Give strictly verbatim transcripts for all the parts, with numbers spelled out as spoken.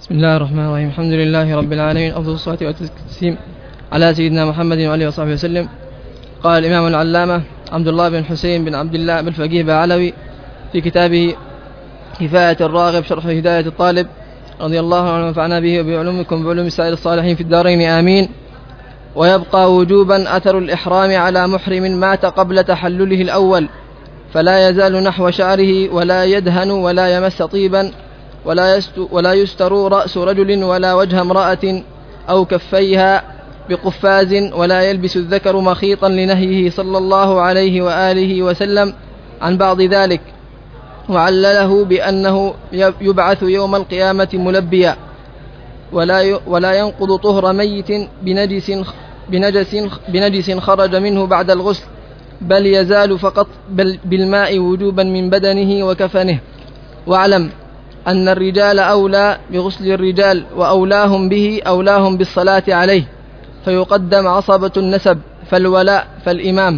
بسم الله الرحمن الرحيم. الحمد لله رب العالمين، أفضل الصلاة والتسليم على سيدنا محمد وعلى وصحبه وسلم. قال الإمام العلامة عبد الله بن حسين بن عبد الله بن فقيه بعلوي في كتابه كفاية الراغب شرح هداية الطالب رضي الله عنه ونفعنا به وبعلومكم بعلوم سائر الصالحين في الدارين آمين. ويبقى وجوبا أثر الإحرام على محرم مات قبل تحلله الأول، فلا يزال نحو شعره ولا يدهن ولا يمس طيبا ولا, ولا يستر رأس رجل ولا وجه امرأة أو كفيها بقفاز، ولا يلبس الذكر مخيطا لنهيه صلى الله عليه وآله وسلم عن بعض ذلك، وعلله بأنه يبعث يوم القيامة ملبيا، ولا ولا ينقض طهر ميت بنجس, بنجس, بنجس خرج منه بعد الغسل، بل يزال فقط بل بالماء وجوبا من بدنه وكفنه. واعلم أن الرجال أولى بغسل الرجال، وأولاهم به أولاهم بالصلاة عليه، فيقدم عصبة النسب فالولاء فالإمام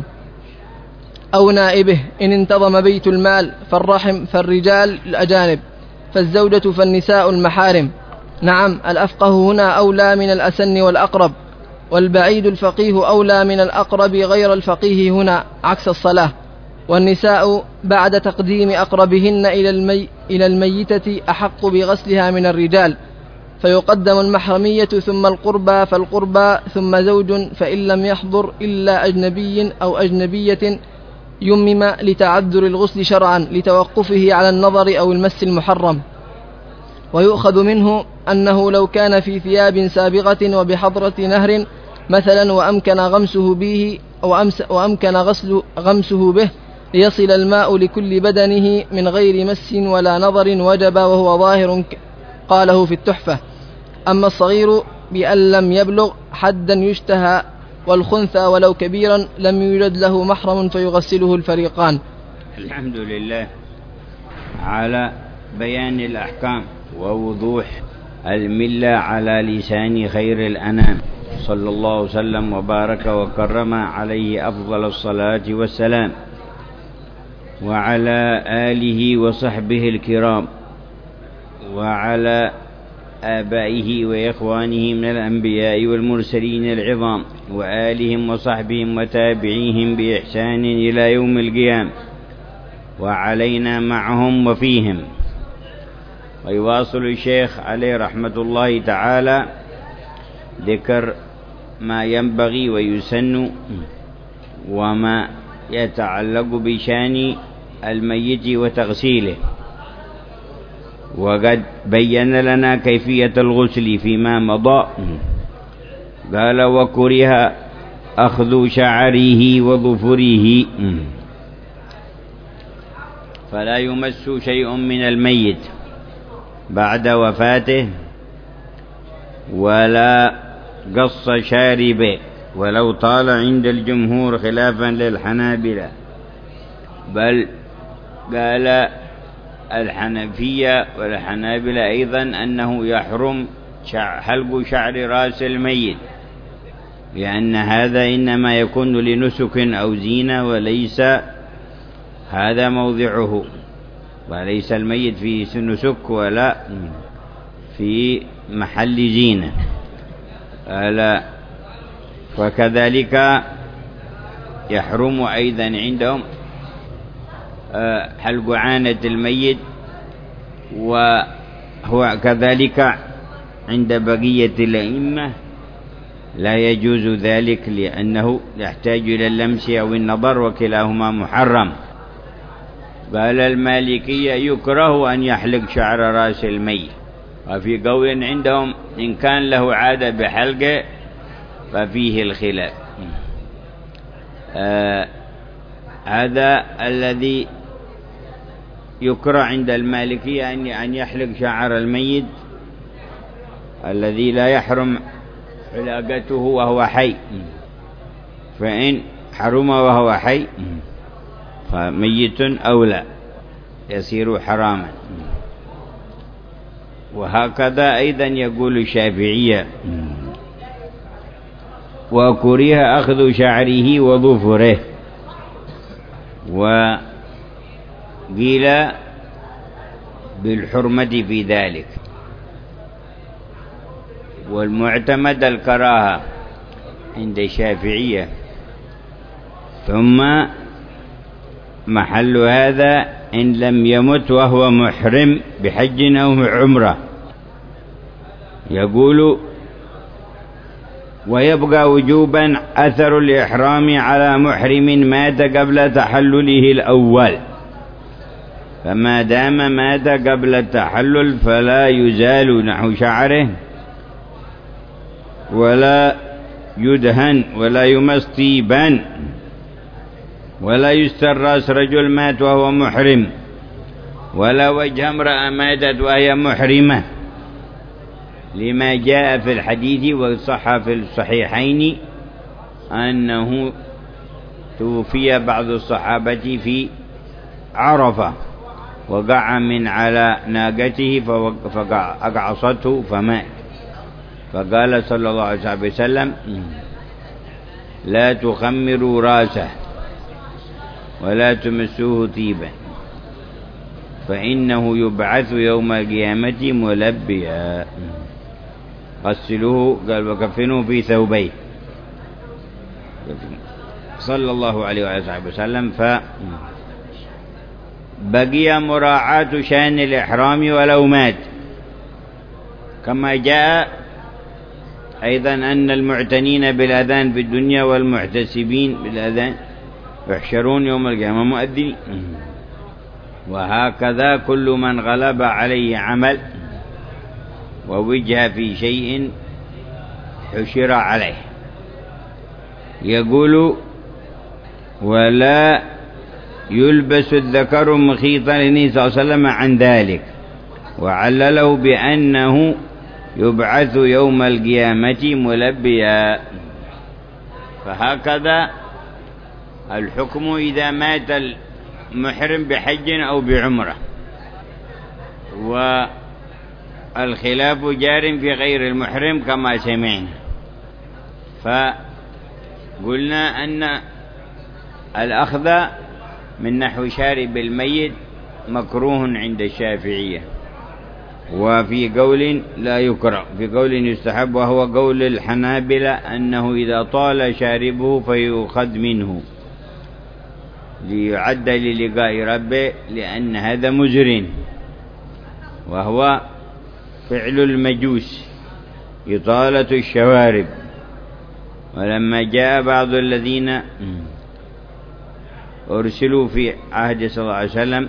أو نائبه إن انتظم بيت المال، فالرحم فالرجال الأجانب، فالزوجة فالنساء المحارم. نعم، الأفقه هنا أولى من الأسن والأقرب، والبعيد الفقيه أولى من الأقرب غير الفقيه هنا عكس الصلاة. والنساء بعد تقديم أقربهن إلى, المي إلى الميتة أحق بغسلها من الرجال، فيقدم المحرمية ثم القربى فالقربى ثم زوج، فإن لم يحضر إلا أجنبي أو أجنبية يمم لتعذر الغسل شرعا لتوقفه على النظر أو المس المحرم. ويؤخذ منه أنه لو كان في ثياب سابغة وبحضرة نهر مثلا وأمكن غمسه به وأمكن غسل غمسه به ليصل الماء لكل بدنه من غير مس ولا نظر وجب، وهو ظاهر قاله في التحفة. أما الصغير بأن لم يبلغ حدا يشتهى، والخنثى ولو كبيرا لم يوجد له محرم فيغسله الفريقان. الحمد لله على بيان الأحكام ووضوح الملة على لسان خير الأنام صلى الله وسلم وبارك وكرم عليه أفضل الصلاة والسلام، وعلى آله وصحبه الكرام، وعلى آبائه وإخوانه من الأنبياء والمرسلين العظام، وآلهم وصحبهم وتابعيهم بإحسان إلى يوم القيامة، وعلينا معهم وفيهم. ويواصل الشيخ عليه رحمة الله تعالى ذكر ما ينبغي ويسن وما يتعلق بشان الميت وتغسيله. وقد بين لنا كيفية الغسل فيما مضى. قال: وكره أخذ شعره وظفره، فلا يمس شيء من الميت بعد وفاته، ولا قص شاربه ولو طال عند الجمهور خلافا للحنابلة، بل قال الحنفية والحنابلة أيضا أنه يحرم حلق شعر رأس الميت، لأن هذا إنما يكون لنسك أو زينة، وليس هذا موضعه، وليس الميت في نسك ولا في محل زينة. ألا وكذلك يحرم أيضا عندهم حلق عانة الميت، وهو كذلك عند بقية الأئمة لا يجوز ذلك، لأنه يحتاج إلى اللمس أو النظر، وكلاهما محرم. قال المالكية: يكره أن يحلق شعر رأس الميت. وفي قول عندهم إن كان له عادة بحلقه ففيه الخلاف. آه هذا الذي يكره عند المالكية أن يحلق شعر الميت الذي لا يحرم حلاقته وهو حي، فإن حرم وهو حي فميت أولى يصير حراما. وهكذا أيضا يقول الشافعية: وكره أخذ شعره وظفره. وقيل بالحرمة في ذلك، والمعتمد الكراهة عند الشافعية. ثم محل هذا إن لم يمت وهو محرم بحج أو عمرة. يقول ويبقى وجوبا أثر الإحرام على محرم مات قبل تحلله الأول، فما دام مات قبل التحلل فلا يزال نحو شعره ولا يدهن ولا يمس طيبا ولا يستر رأس رجل مات وهو محرم، ولا وجه امرأة ماتت وهي محرمة، لما جاء في الحديث وصح في الصحيحين أنه توفي بعض الصحابة في عرفة وقع من على ناقته فأقعصته فمات، فقال صلى الله عليه وسلم لا تخمروا راسه ولا تمسوه طيبا فإنه يبعث يوم القيامة ملبيا، غسلوه قال وكفنوه في ثوبيه صلى الله عليه وآله وسلم. فبقي مراعاة شأن الإحرام ولو مات، كما جاء أيضا أن المعتنين بالأذان في الدنيا والمحتسبين بالأذان يحشرون يوم القيامة مؤذنين. وهكذا كل من غلب عليه عمل ووجه في شيء حشر عليه. يقول ولا يلبس الذكر مخيطا للنبي صلى الله عليه وسلم عن ذلك، وعلله بأنه يبعث يوم القيامة ملبيا. فهكذا الحكم إذا مات المحرم بحج أو بعمرة، والخلاف جار في غير المحرم كما سمعنا. فقلنا أن الأخذ من نحو شارب الميت مكروه عند الشافعية، وفي قول لا يكره، في قول يستحب وهو قول الحنابلة أنه إذا طال شاربه فيؤخذ منه ليعد للقاء ربه، لأن هذا مزر وهو فعل المجوس إطالة الشوارب. ولما جاء بعض الذين أرسلوا في عهد صلى الله عليه وسلم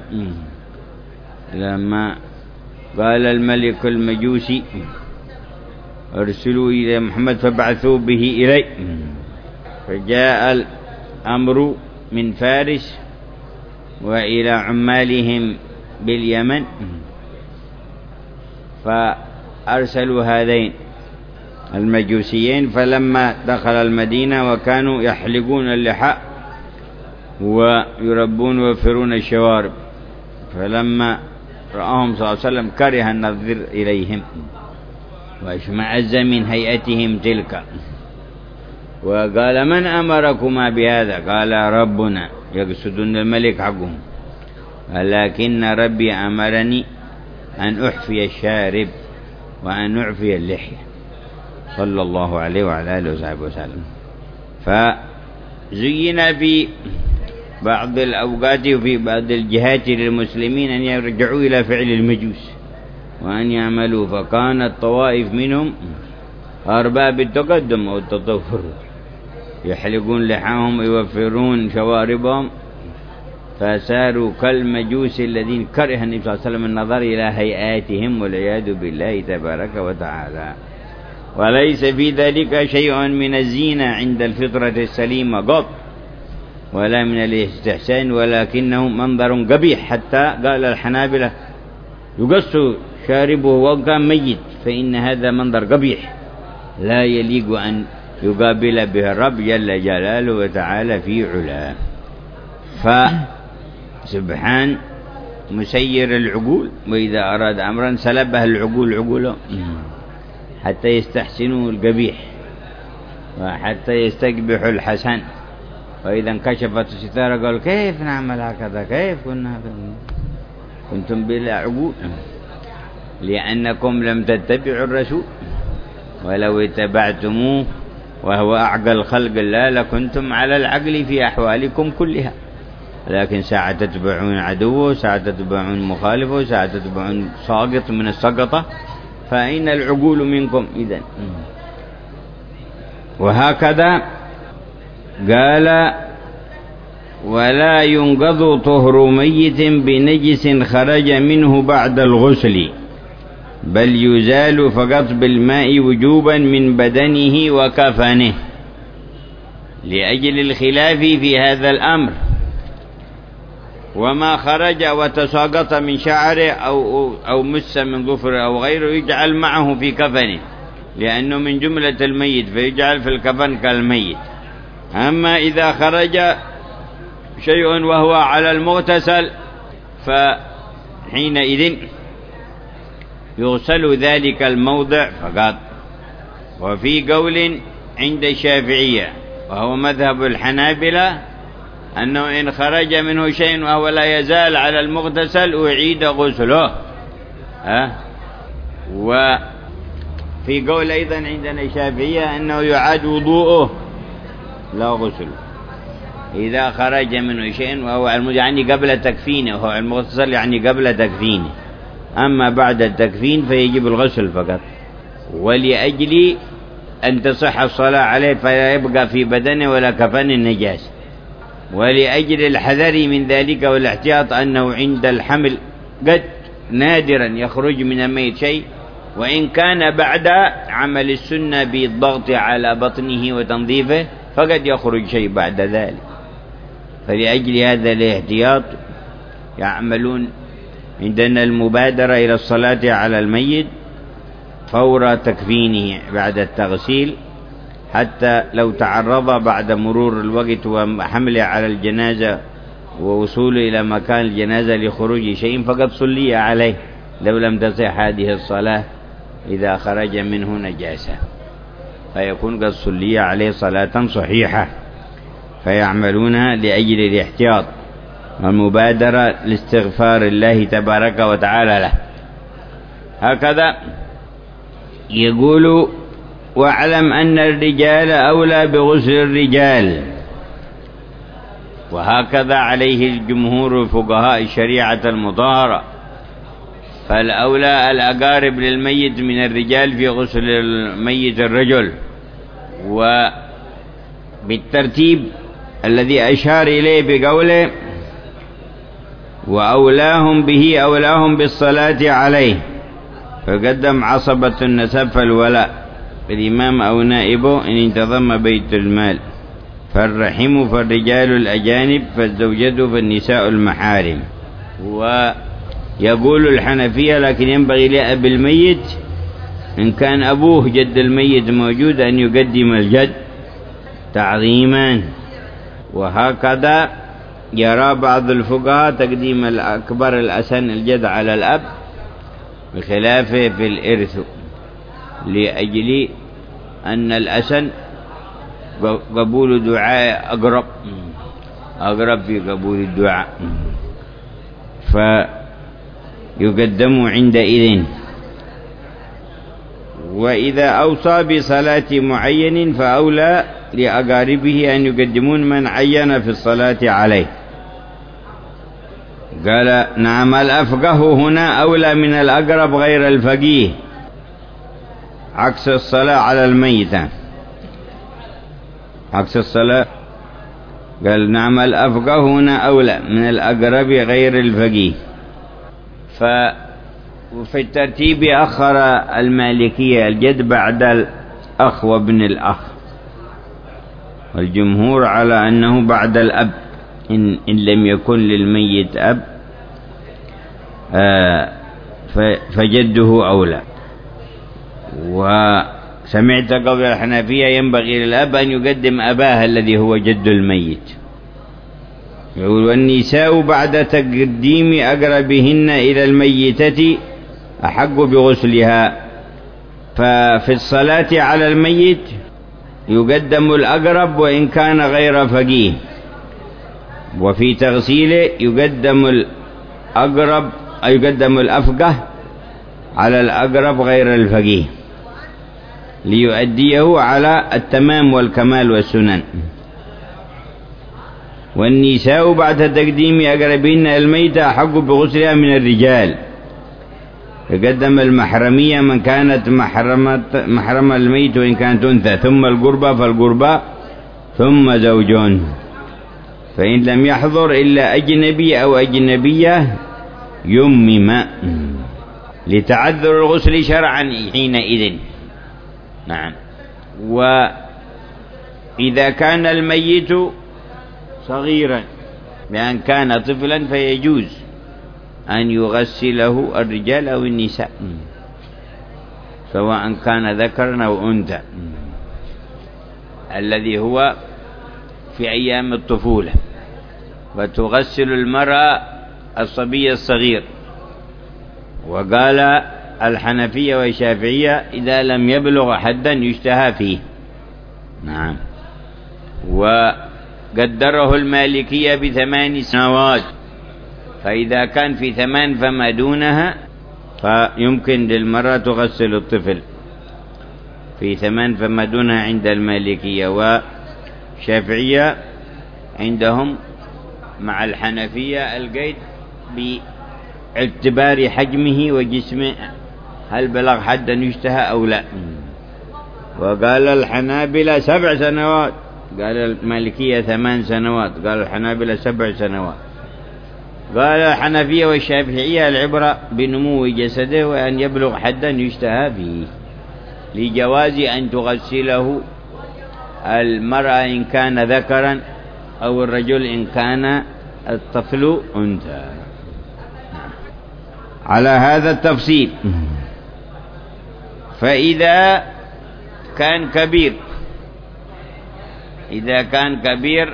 لما قال الملك المجوسي أرسلوا إلى محمد فبعثوا به إلي، فجاء الأمر من فارس وإلى عمالهم باليمن فأرسلوا هذين المجوسيين، فلما دخل المدينة وكانوا يحلقون اللحى ويربون ويوفرون الشوارب، فلما رآهم صلى الله عليه وسلم كره النظر إليهم واشمئز من هيئتهم تلك، وقال من أمركما بهذا؟ قال ربنا، يقصدون الملك حقهم، ولكن ربي أمرني أن أحفي الشارب وأن أعفي اللحية صلى الله عليه وعلى آله وصحبه وسلم. فزين في بعض الأوقات وفي بعض الجهات للمسلمين أن يرجعوا إلى فعل المجوس وأن يعملوا، فكانت طوائف منهم أرباب التقدم والتطور يحلقون لحاهم ويوفرون شواربهم، فساروا كالمجوس الذين كره النبي صلى الله عليه وسلم النظر إلى هيئاتهم والعياذ بالله تبارك وتعالى. وليس في ذلك شيء من الزينة عند الفطرة السليمة قط ولا من الاستحسان، ولكنه منظر قبيح، حتى قال الحنابلة يقص شاربه وكان ميت، فإن هذا منظر قبيح لا يليق أن يقابل به الرب جل جلاله وتعالى في علاه. فسبحان مسير العقول، وإذا أراد أمرا سلبه العقول عقوله حتى يستحسنوا القبيح وحتى يستقبحوا الحسن، وإذا انكشفت الستارة قالوا كيف نعمل هكذا، كيف كنا كنتم بلا عقول، لأنكم لم تتبعوا الرسول ولو اتبعتموه وهو أعقل الخلق الله لكنتم على العقل في أحوالكم كلها، لكن ساعة تتبعون عدوه، ساعة تتبعون مخالفه، ساعة تتبعون ساقط من السقطة، فأين العقول منكم إذن؟ وهكذا قال: ولا ينقض طهر ميت بنجس خرج منه بعد الغسل، بل يزال فقط بالماء وجوبا من بدنه وكفنه، لأجل الخلاف في هذا الأمر. وما خرج وتساقط من شعره أو, أو مس من ظفره أو غيره يجعل معه في كفنه، لأنه من جملة الميت فيجعل في الكفن كالميت. أما إذا خرج شيء وهو على المغتسل فحينئذ يغسل ذلك الموضع فقط. وفي قول عند الشافعية وهو مذهب الحنابلة أنه إن خرج منه شيء وهو لا يزال على المغتسل أعيد غسله. ها؟ وفي قول أيضا عندنا الشافعية أنه يعاد وضوءه لا غسل إذا خرج منه شيء وهو يعني قبل تكفينه، وهو المغتسل يعني قبل تكفينه. أما بعد التكفين فيجب الغسل فقط، ولأجل أن تصح الصلاة عليه فلا يبقى في بدنه ولا كفن النجاس، ولأجل الحذر من ذلك والاحتياط أنه عند الحمل قد نادرا يخرج من الميت شيء، وإن كان بعد عمل السنة بالضغط على بطنه وتنظيفه فقد يخرج شيء بعد ذلك. فلأجل هذا الاحتياط يعملون عندنا المبادرة إلى الصلاة على الميت فور تكفينه بعد التغسيل، حتى لو تعرض بعد مرور الوقت وحمله على الجنازة ووصوله إلى مكان الجنازة لخروج شيء فقد صلي عليه لو لم تصح هذه الصلاة إذا خرج منه نجاسة، فيكون قد صلي عليه صلاة صحيحة. فيعملونها لأجل الاحتياط والمبادرة لاستغفار الله تبارك وتعالى له. هكذا يقول: واعلم أن الرجال أولى بغسل الرجال. وهكذا عليه الجمهور فقهاء الشريعة المطهرة، فالأولى الأقارب للميت من الرجال في غسل الميت الرجل، وبالترتيب الذي أشار إليه بقوله: وأولاهم به أولاهم بالصلاة عليه، فقدم عصبة النسب فالولاء بالإمام أو نائبه إن انتظم بيت المال، فالرحم فالرجال الأجانب، فالزوجة فالنساء المحارم. ويقول الحنفية: لكن ينبغي لأب الميت إن كان أبوه جد الميت موجود أن يقدم الجد تعظيما. وهكذا يرى بعض الفقهاء تقديم الأكبر الأسن الجد على الأب بخلافه في الإرث، لأجل أن الأسن قبول دعاء أقرب أقرب في قبول الدعاء، فيقدم عندئذ. وإذا أوصى بصلاة معين فأولى لأقاربه أن يقدمون من عين في الصلاة عليه. قال: نعم، الأفقه هنا أولى من الأقرب غير الفقيه، عكس الصلاة على الميتة، عكس الصلاة. قال: نعم، الأفقه هنا أولى من الأقرب غير الفقيه. ففي الترتيب أخر المالكية الجد بعد الأخ وابن الأخ، والجمهور على أنه بعد الأب إن, إن لم يكن للميت أب آه فجده أولى. وسمعت قول الحنفية ينبغي للأب أن يقدم أباه الذي هو جد الميت. يقول: والنساء بعد تقديم أقربهن إلى الميتة أحق بغسلها. ففي الصلاة على الميت يقدم الأقرب وإن كان غير فقيه، وفي تغسيله يقدم الأقرب أي يقدم الأفقه على الأقرب غير الفقيه. ليؤديه على التمام والكمال والسنن. والنساء بعد تقديم أقربين الميت أحق بغسلها من الرجال، يقدم المحرمية من كانت محرمة محرم الميت وإن كانت أنثى، ثم القربى فالقربى، ثم زوجون. فإن لم يحضر إلا أجنبي أو أجنبية يمم لتعذر الغسل شرعا حينئذ. نعم. وإذا كان الميت صغيرا بأن كان طفلا فيجوز أن يغسله الرجال أو النساء سواء كان ذكرا أو أنثى، الذي هو في أيام الطفولة. وتغسل المرأة الصبي الصغير. وقال الحنفية والشافعية إذا لم يبلغ حدا يشتهى فيه. نعم. وقدره المالكية بثمان سنوات، فإذا كان في ثمان فما دونها فيمكن للمرأة تغسل الطفل في ثمان فما دونها عند المالكية. والشافعية عندهم مع الحنفية القيد باعتبار حجمه وجسمه، هل بلغ حدا يشتهى أو لا. وقال الحنابلة سبع سنوات، قال المالكية ثمان سنوات، قال الحنابلة سبع سنوات. قال الحنفية والشافعية العبرة بنمو جسده وأن يبلغ حدا يشتهى فيه، لجواز أن تغسله المرأة إن كان ذكرا أو الرجل إن كان الطفل أنثى. على هذا التفصيل. فإذا كان كبير إذا كان كبير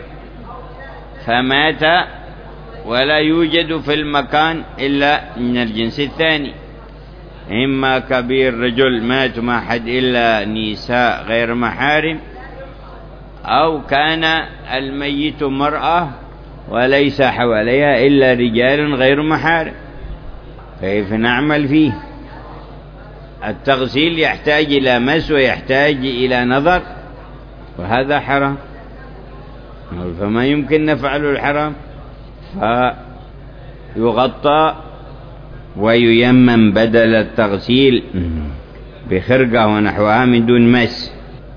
فمات ولا يوجد في المكان إلا من الجنس الثاني، إما كبير رجل مات ما حد إلا نساء غير محارم، أو كان الميت مرأة وليس حواليها إلا رجال غير محارم، كيف نعمل فيه؟ التغسيل يحتاج إلى مس ويحتاج إلى نظر، وهذا حرام، فما يمكن نفعل الحرام، فيغطى وييمم بدل التغسيل بخرقة ونحوها من دون مس.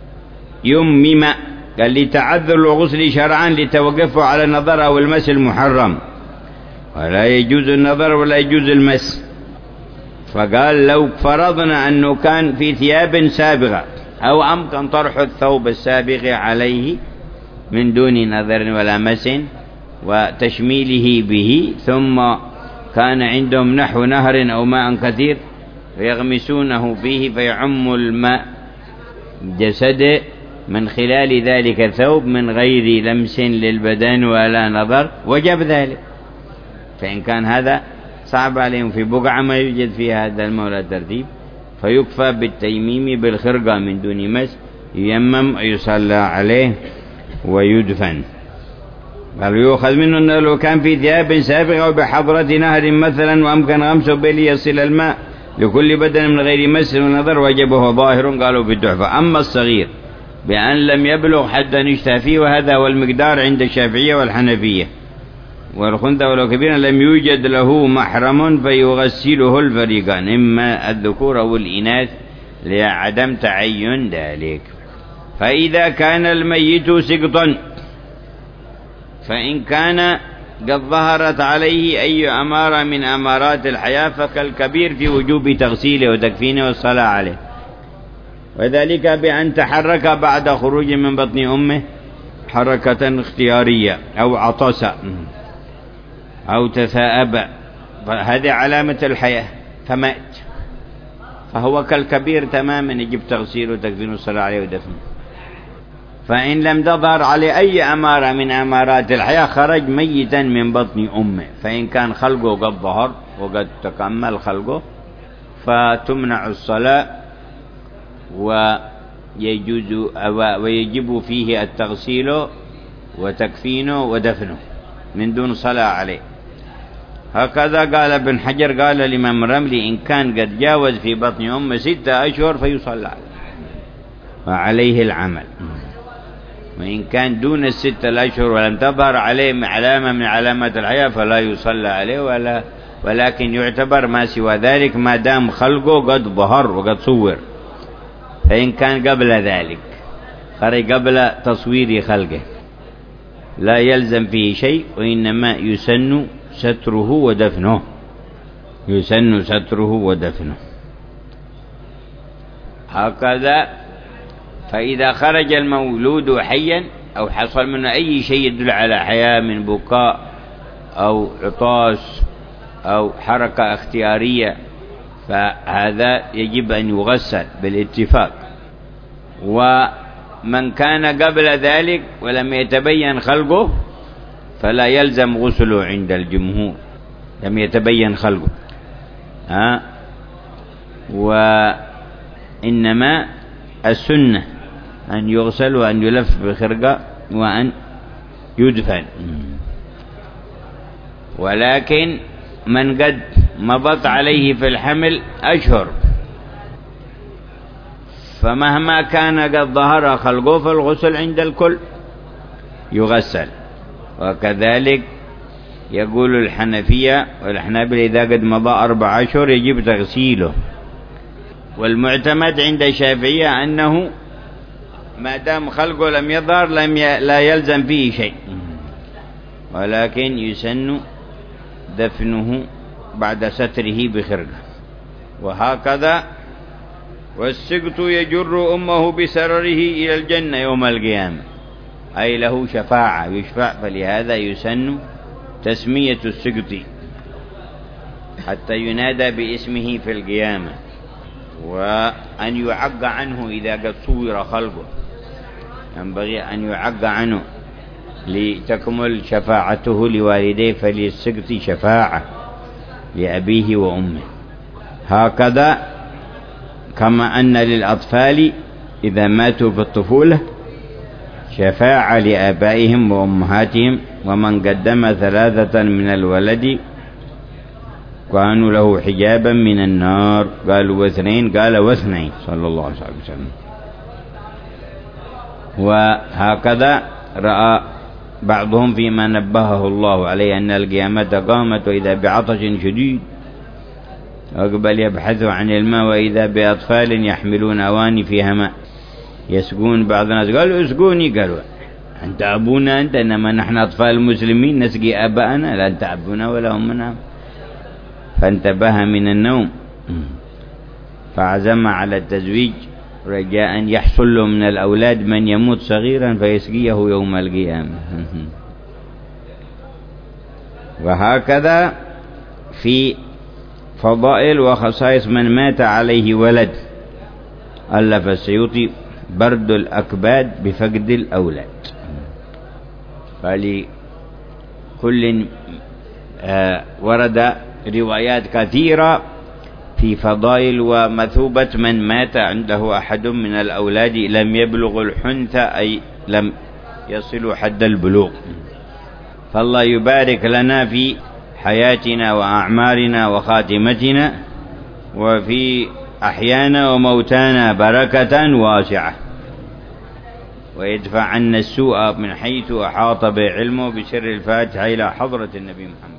يمم قال لتعذر الغسل شرعا لتوقفه على النظر أو المس المحرم، ولا يجوز النظر ولا يجوز المس. فقال لو فرضنا أنه كان في ثياب سابغة أو أمكن طرح الثوب السابغ عليه من دون نظر ولا مس وتشميله به، ثم كان عندهم نحو نهر أو ماء كثير فيغمسونه فيه فيعم الماء جسده من خلال ذلك الثوب من غير لمس للبدن ولا نظر، وجب ذلك. فإن كان هذا صعب عليهم في بقعة ما يوجد فيها هذا الماء ولا ترتيب، فيكفى بالتيميم بالخرقة من دون مس، ييمم ويصلى عليه ويدفن. قال يؤخذ منه أنه لو كان في ثياب سابغة وبحضرة نهر مثلا وأمكن غمسه به ليصل الماء لكل بدن من غير مس ونظر وجبه ظاهر، قالوا بالتحفة. أما الصغير بأن لم يبلغ حتى يشتهى فيه، وهذا هو المقدار عند الشافعية والحنفية. والخنثى ولو كبيرا لم يوجد له محرم فيغسله الفريقان، إما الذكور أو الإناث لعدم تعين ذلك. فإذا كان الميت سقطا، فإن كان قد ظهرت عليه أي أمارة من أمارات الحياة فكالكبير في وجوب تغسيله وتكفينه والصلاة عليه، وذلك بأن تحرك بعد خروج من بطن أمه حركة اختيارية أو عطس أو تثاءب، فهذه علامة الحياة فمات، فهو كالكبير تماما يجب تغسيله وتكفينه والصلاة عليه ودفنه. فإن لم تظهر عليه أي أمارة من أمارات الحياة خرج ميتا من بطن أمه، فإن كان خلقه قد ظهر وقد تكمل خلقه فتمنع الصلاة ويجوز ويجب فيه التغسيل وتكفينه ودفنه من دون صلاة عليه. هكذا قال ابن حجر، قال الإمام الرملي إن كان قد جاوز في بطن أمه ستة أشهر فيصلى عليه. وعليه العمل. وإن كان دون الستة الأشهر ولم تظهر عليه علامة من علامات الحياة فلا يصلى عليه ولا ولكن يعتبر ما سوى ذلك ما دام خلقه قد ظهر وقد صور. فإن كان قبل ذلك خرج قبل تصوير خلقه لا يلزم فيه شيء، وإنما يسن ستره ودفنه يسن ستره ودفنه هكذا. فإذا خرج المولود حيا أو حصل منه أي شيء يدل على حياة من بكاء أو عطاس أو حركة اختيارية فهذا يجب أن يغسل بالاتفاق. ومن كان قبل ذلك ولم يتبين خلقه فلا يلزم غسله عند الجمهور، لم يتبين خلقه ها. وإنما السنة أن يغسل وأن يلف بخرقة وأن يدفن. ولكن من قد مضت عليه في الحمل أشهر فمهما كان قد ظهر خلقه فالغسل عند الكل يغسل. وكذلك يقول الحنفية والحنابلة إذا قد مضى أربع أشهر يجب تغسيله. والمعتمد عند الشافعية أنه ما دام خلقه لم يظهر لم ي... لا يلزم فيه شيء، ولكن يسن دفنه بعد ستره بخرقة. وهكذا والسقط يجر أمه بسرره إلى الجنة يوم القيامة، أي له شفاعة يشفع. فلهذا يسن تسمية السقط حتى ينادى باسمه في القيامة، وأن يعق عنه إذا قد صور خلقه، ينبغي أن يعق عنه لتكمل شفاعته لوالديه، فللسقط شفاعة لأبيه وأمه. هكذا كما أن للأطفال إذا ماتوا في الطفولة شفاعة لآبائهم وأمهاتهم. ومن قدم ثلاثة من الولد كانوا له حجابا من النار، قالوا واثنين قال واثنين صلى الله عليه وسلم. وهكذا رأى بعضهم فيما نبهه الله عليه أن القيامة قامت وإذا بعطش شديد أقبل يبحثوا عن الماء وإذا بأطفال يحملون أواني فيها ماء يسقون. بعض الناس قالوا اسقوني، قالوا أنت أبونا أنت، إنما نحن أطفال مسلمين نسقي أباءنا، لا أنت أبونا ولا أمنا. فانتبه من النوم فعزم على التزويج رجاء أن يحصل له من الأولاد من يموت صغيرا فيسقيه يوم القيامة. وهكذا في فضائل وخصائص من مات عليه ولد ألف السيوطي برد الأكباد بفقد الأولاد. فلكل آه ورد روايات كثيرة في فضائل ومثوبة من مات عنده أحد من الأولاد لم يبلغ الحنث أي لم يصل حد البلوغ. فالله يبارك لنا في حياتنا وأعمارنا وخاتمتنا وفي أحيانا وموتانا بركة واسعة، ويدفع عنا السوء من حيث أحاط بعلمه بسر الفاتحة إلى حضرة النبي محمد.